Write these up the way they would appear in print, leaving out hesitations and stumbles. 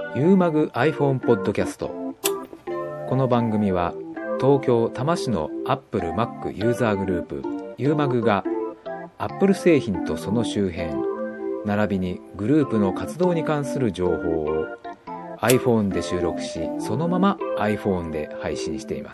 ユーマグ iPhone ポッドキャスト。この番組は東京多摩市のアップル Mac ユーザーグループユーマグがアップル製品とその周辺並びにグループの活動に関する情報を iPhone で収録し、そのまま iPhone で配信しています。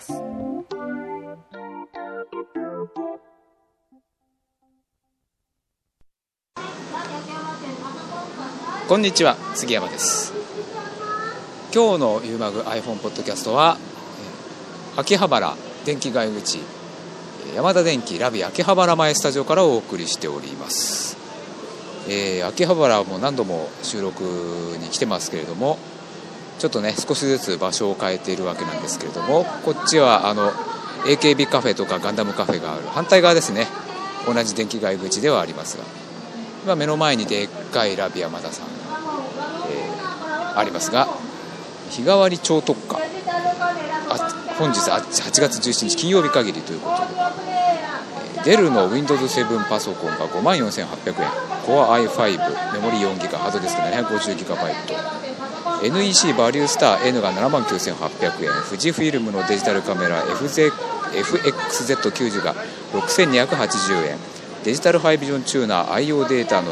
こんにちは、杉山です。今日のユーマグ iPhone ポッドキャストは秋葉原電気街口ヤマダ電機ラビ秋葉原前スタジオからお送りしております。秋葉原も何度も収録に来てますけれども、ちょっとね少しずつ場所を変えているわけなんですけれども、こっちはAKB カフェとかガンダムカフェがある反対側ですね。同じ電気街口ではありますが、今目の前にでっかいラビヤマダさん、ありますが、日替わり超特価、本日8月17日金曜日限りということで、デルの Windows7 パソコンが 54,800 円、 Core i5 メモリ 4GB ハードディスク 750GB、 NEC バリュースター N が 79,800 円、富士フィルムのデジタルカメラ FXZ90 が 6,280 円、デジタルハイビジョンチューナー IO データの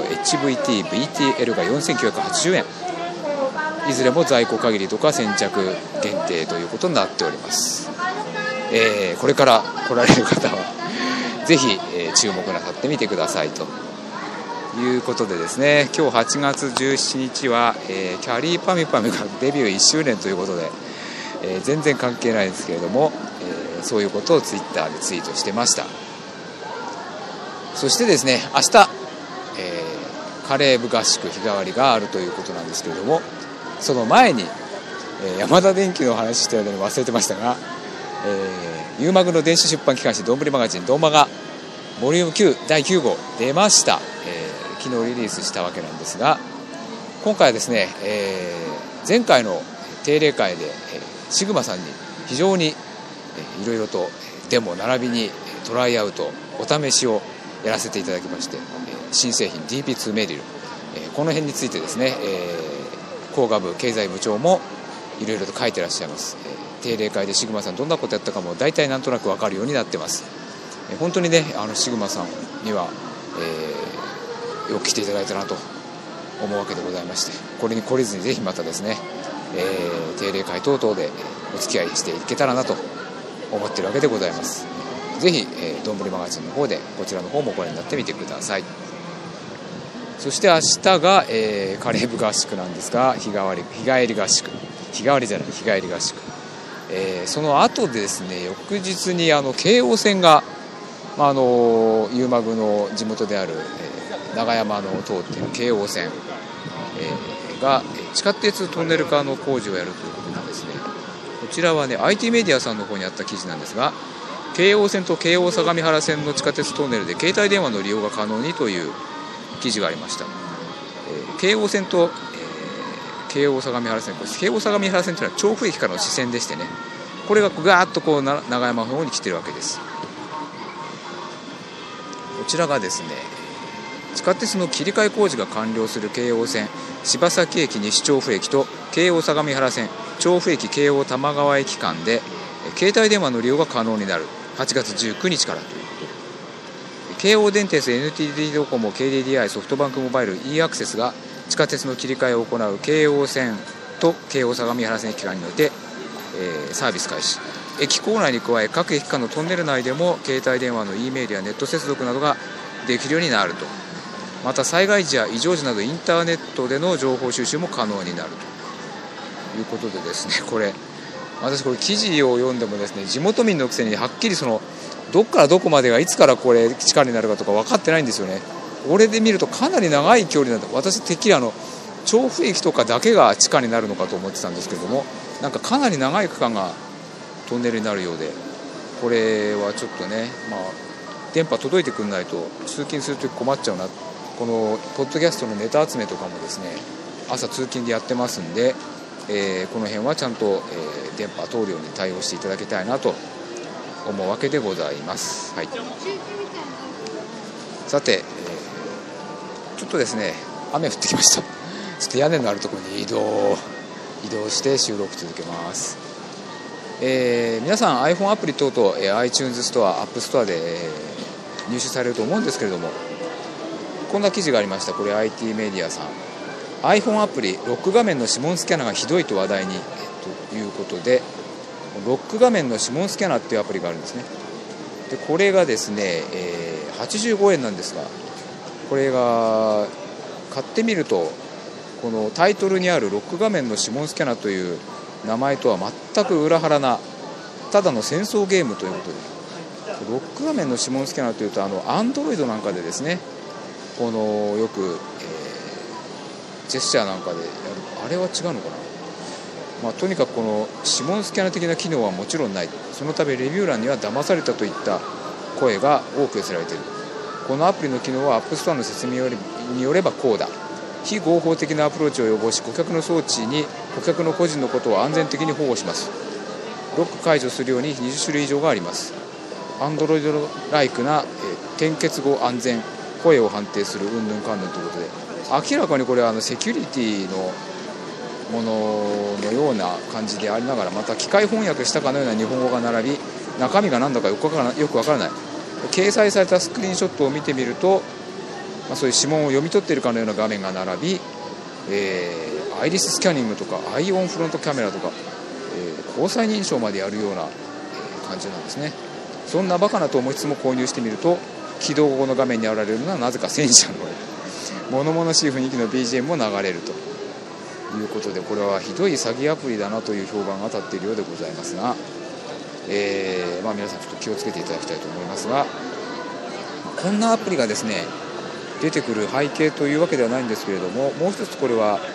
HVT-VTL が 4,980 円、いずれも在庫限りとか先着限定ということになっております。これから来られる方はぜひ、注目なさってみてくださいということでですね、今日8月17日は、キャリーパミュパミュがデビュー1周年ということで、全然関係ないですけれども、そういうことをツイッターでツイートしてました。そしてですね、明日、カレー部合宿日替わりがあるということなんですけれども、その前に、ヤマダ電機の話してるのに忘れてましたが、ユーマグの電子出版機関誌どんぶりマガジンドンマガボリューム9第9号出ました。昨日リリースしたわけなんですが、今回はですね、前回の定例会で、シグマさんに非常にいろいろとデモ並びにトライアウトお試しをやらせていただきまして、新製品 DP2 メディル、この辺についてですね、工学部経済部長もいろいろと書いてらっしゃいます。定例会でシグマさんどんなことやったかも大体なんとなく分かるようになってます。本当にね、シグマさんには、よく来ていただいたなと思うわけでございまして、これに懲りずにぜひまたですね、定例会等々でお付き合いしていけたらなと思っているわけでございます。ぜひ、どんぶりマガジンの方でこちらの方もご覧になってみてください。そして明日が、カレー部合宿なんですが、日帰り合宿、日替わりじゃない日帰り合宿、その後でですね、翌日に京王線が、ユーマグの地元である、長山の通っている京王線、が地下鉄トンネル化の工事をやるということなんですね。こちらはね IT メディアさんの方にあった記事なんですが、京王線と京王相模原線の地下鉄トンネルで携帯電話の利用が可能にという記事がありました。京王線と、京王相模原線、京王相模原線というのは調布駅からの支線でしてね、これがガーッとこう長山の方に来てるわけです。こちらがですね、地下鉄の切り替え工事が完了する京王線柴崎駅西調布駅と京王相模原線調布駅京王玉川駅間で携帯電話の利用が可能になる8月19日からということで、京王電鉄 NTT ドコモ KDDI ソフトバンクモバイル e アクセスが地下鉄の切り替えを行う京王線と京王相模原線駅間において、サービス開始。駅構内に加え各駅間のトンネル内でも携帯電話の E メールやネット接続などができるようになると。また災害時や異常時などインターネットでの情報収集も可能になるということでですね、これ私これ記事を読んでもですね、地元民のくせにはっきりそのどっからどこまでがいつからこれ地下になるかとか分かってないんですよね。これで見るとかなり長い距離なんだ。私てっきり調布駅とかだけが地下になるのかと思ってたんですけれども、なんかかなり長い区間がトンネルになるようで、これはちょっとね、電波届いてくんないと通勤するとき困っちゃうな。このポッドキャストのネタ集めとかもですね、朝通勤でやってますんで、この辺はちゃんと、電波通るように対応していただきたいなと思うわけでございます。はい、さて、ちょっとですね雨降ってきました。ちょっと屋根のあるところに移動移動して収録続けます。皆さん iPhone アプリ等々、iTunes ストア、App ストアで、入手されると思うんですけれども、こんな記事がありました。これ IT メディアさん、 iPhone アプリロック画面の指紋スキャナーがひどいと話題に、ということで、ロック画面の指紋スキャナーっていうアプリがあるんですね。でこれがですね、85円なんですが、これが買ってみると、このタイトルにあるロック画面の指紋スキャナーという名前とは全く裏腹なただの戦争ゲームということで、ロック画面の指紋スキャナーというと、Android なんかでですね、このよく、ジェスチャーなんかでやる、あれは違うのかな、とにかくこの指紋スキャナー的な機能はもちろんない。そのためレビュー欄には騙されたといった声が多く寄せられている。このアプリの機能は App Store の説明によればこうだ。非合法的なアプローチを予防し、顧客の装置に顧客の個人のことを安全的に保護します。ロック解除するように20種類以上があります。Android ライクな点結後安全、声を判定するうんぬんかんぬんということで、明らかにこれはセキュリティのもののような感じでありながら、また機械翻訳したかのような日本語が並び、中身が何だかよくわからない。掲載されたスクリーンショットを見てみると、そういう指紋を読み取っているかのような画面が並び、アイリススキャニングとかアイオンフロントカメラとか、交際認証までやるような、感じなんですね。そんなバカなと思いつつも購入してみると、起動後の画面に現れるのはなぜか戦車の物々しい雰囲気の BGM も流れるということで、これはひどい詐欺アプリだなという評判が立っているようでございますが、皆さんちょっと気をつけていただきたいと思いますが、こんなアプリがですね出てくる背景というわけではないんですけれども、もう一つこれは、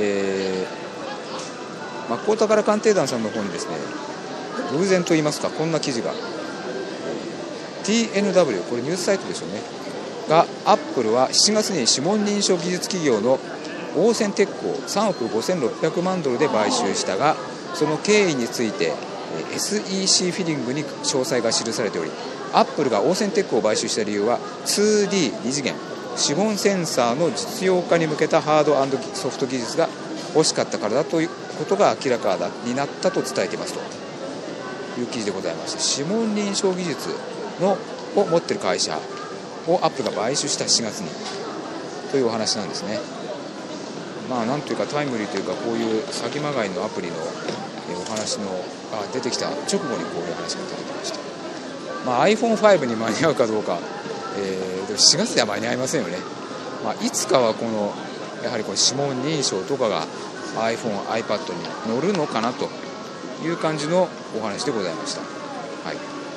マッコウタカラ鑑定団さんの方にですね、偶然といいますか、こんな記事が、TNW、 これニュースサイトでしょうねが、アップルは7月に指紋認証技術企業のオーセンテックを3億5600万ドルで買収したが、その経緯について SEC フィリングに詳細が記されており、アップルがオーセンテックを買収した理由は 2D 二次元指紋センサーの実用化に向けたハード&ソフト技術が欲しかったからだということが明らかになったと伝えていますという記事でございまして、指紋認証技術を持っている会社をアップルが買収した7月にというお話なんですね。なんというかタイムリーというか、こういう詐欺まがいのアプリのお話のが出てきた直後にこういう話が出てきました。iPhone5 に間に合うかどうか、7月では間に合いませんよね。いつかはやはりこの指紋認証とかが iPhone、iPad に乗るのかなという感じのお話でございました。はい、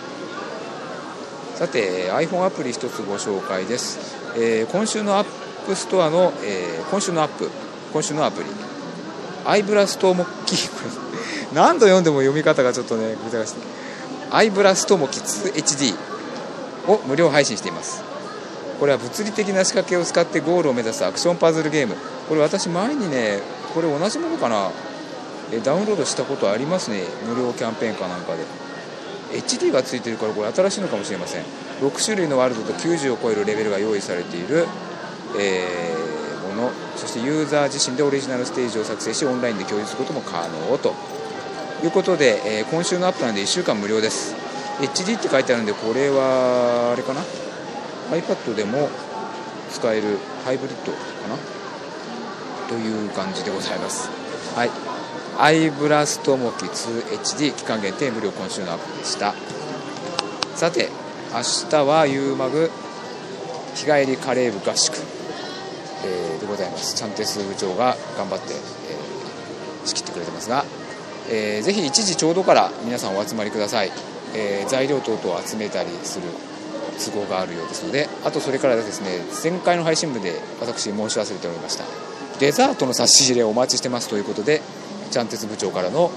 さて iPhone アプリ一つご紹介です。今週のアップストアの、今週のアプリアイブラストモッキ何度読んでも読み方がちょっとねぐちゃぐちゃ。アイブラストモキ 2HD を無料配信しています。これは物理的な仕掛けを使ってゴールを目指すアクションパズルゲーム。これ私前にね、これ同じものかな、ダウンロードしたことありますね。無料キャンペーンかなんかで HD がついてるから、これ新しいのかもしれません。6種類のワールドと90を超えるレベルが用意されている、もの、そしてユーザー自身でオリジナルステージを作成し、オンラインで共有することも可能ということで、今週のアップなんで1週間無料です。 HD って書いてあるんで、これはあれかな、 iPad でも使えるハイブリッドかなという感じでございます。はい、アイブラストモキ 2HD 期間限定無料、今週のアップでした。さて明日は U マグ日帰りカレー部合宿、でございます。チャンテス部長が頑張って、仕切ってくれてますが、ぜひ1時ちょうどから皆さんお集まりください。材料等々を集めたりする都合があるようですので、あとそれからですね、前回の配信部で私申し忘れておりましたデザートの差し入れをお待ちしてますということで、チャンテス部長からの、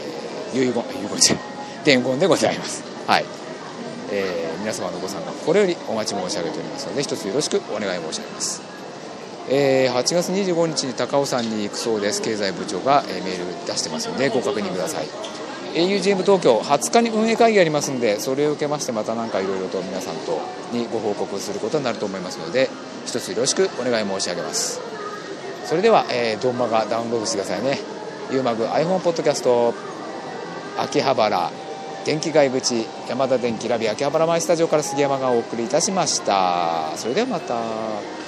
伝言でございます。はい、皆様のご参加これよりお待ち申し上げておりますので、一つよろしくお願い申し上げます。8月25日に高尾山に行くそうです。経済部長が、メール出してますのでご確認ください。 augm 東京20日に運営会議ありますので、それを受けましてまた何かいろいろと皆さんとにご報告することになると思いますので、一つよろしくお願い申し上げます。それでは、ドンマガダウンロードしてくださいね。 ユーマグ iPhone ポッドキャスト秋葉原電気街口ヤマダ電機ラビ秋葉原前スタジオから杉山がお送りいたしました。それではまた。